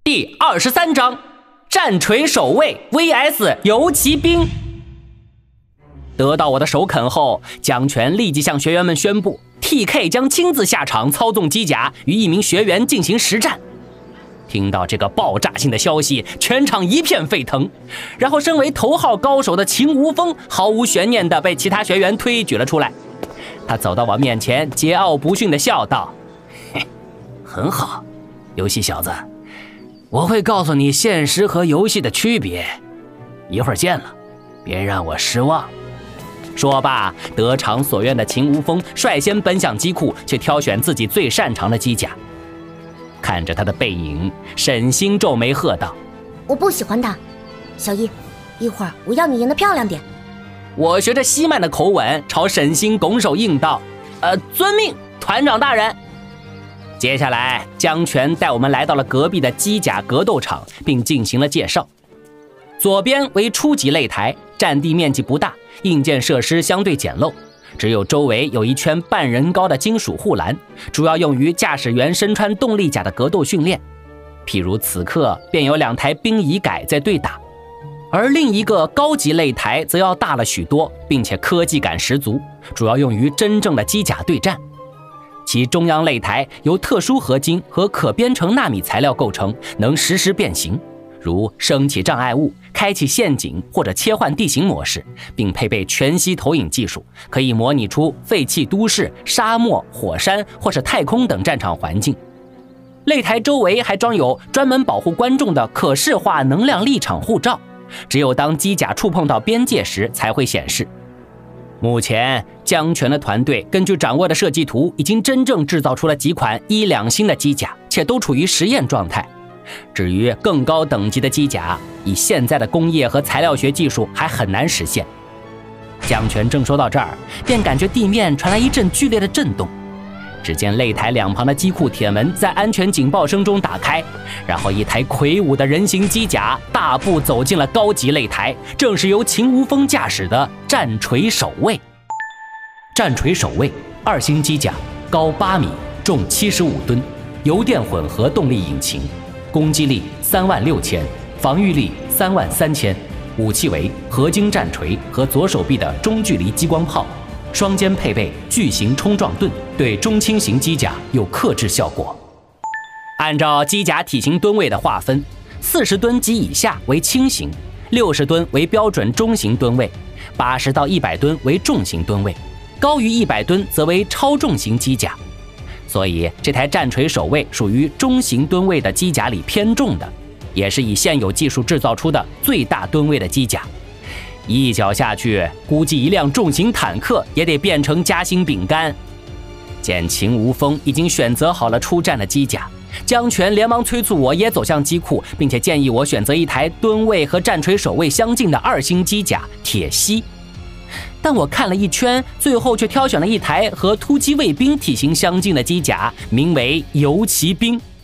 第23章战锤守卫 vs 游骑兵。得到我的首肯后，姜权立即向学员们宣布 TK 将亲自下场操纵机甲与一名学员进行实战。听到这个爆炸性的消息，全场一片沸腾。然后身为头号高手的秦无风毫无悬念地被其他学员推举了出来。他走到我面前，桀骜不驯地笑道：嘿，很好，游戏小子，我会告诉你现实和游戏的区别，一会儿见了，别让我失望。说罢，得偿所愿的秦无风率先奔向机库，去挑选自己最擅长的机甲。看着他的背影，沈星皱眉喝道： 我不喜欢他，小一，一会儿我要你赢得漂亮点。 我学着西曼的口吻朝沈星拱手应道：遵命，团长大人。接下来，姜权带我们来到了隔壁的机甲格斗场，并进行了介绍。左边为初级擂台，占地面积不大，硬件设施相对简陋，只有周围有一圈半人高的金属护栏，主要用于驾驶员身穿动力甲的格斗训练。譬如此刻便有2台兵仪改在对打，而另一个高级擂台则要大了许多，并且科技感十足，主要用于真正的机甲对战。其中央擂台由特殊合金和可编程纳米材料构成，能实时变形，如升起障碍物、开启陷阱或者切换地形模式，并配备全息投影技术，可以模拟出废弃都市、沙漠、火山或是太空等战场环境。擂台周围还装有专门保护观众的可视化能量立场护罩，只有当机甲触碰到边界时才会显示。目前姜权的团队根据掌握的设计图，已经真正制造出了几款1、2星的机甲，且都处于实验状态。至于更高等级的机甲，以现在的工业和材料学技术还很难实现。姜权正说到这儿，便感觉地面传来一阵剧烈的震动。只见擂台两旁的机库铁门在安全警报声中打开，然后一台魁梧的人形机甲大步走进了高级擂台，正是由秦无风驾驶的战锤守卫。战锤守卫2星机甲，高8米，重75吨，油电混合动力引擎，攻击力36000，防御力33000，武器为合金战锤和左手臂的中距离激光炮，双肩配备巨型冲撞盾，对中轻型机甲有克制效果。按照机甲体型吨位的划分，40吨及以下为轻型，60吨为标准中型吨位，80到100吨为重型吨位，高于100吨则为超重型机甲。所以这台战锤守卫属于中型吨位的机甲里偏重的，也是以现有技术制造出的最大吨位的机甲。一脚下去，估计一辆重型坦克也得变成夹心饼干。见秦无风已经选择好了出战的机甲，姜权连忙催促我也走向机库，并且建议我选择一台吨位和战锤守卫相近的2星机甲铁西。但我看了一圈，最后却挑选了一台和突击卫兵体型相近的机甲，名为游骑兵。